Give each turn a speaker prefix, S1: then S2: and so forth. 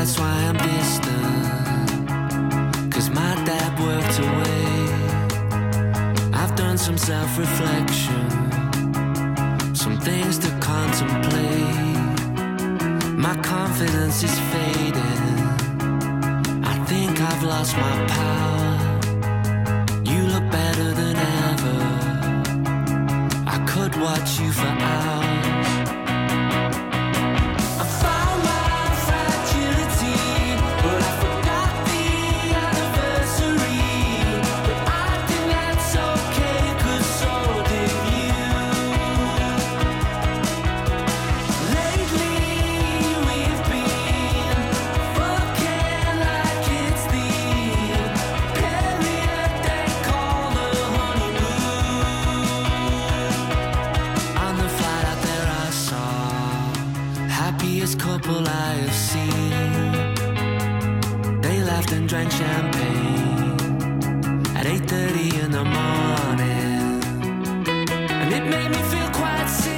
S1: that's why I'm distant, 'cause my dad worked away. I've done some self-reflection, some things to contemplate. My confidence is fading, I think I've lost my power. You look better than ever, I could watch you for hours. I found my fragility, but I forgot the anniversary. But I think that's okay, 'cause so did you. Lately we've been fucking like it's the period they call the honeymoon. On the flight out there I saw happiest couple I have seen. They laughed and drank champagne at 8:30 in the morning, and it made me feel quite sick.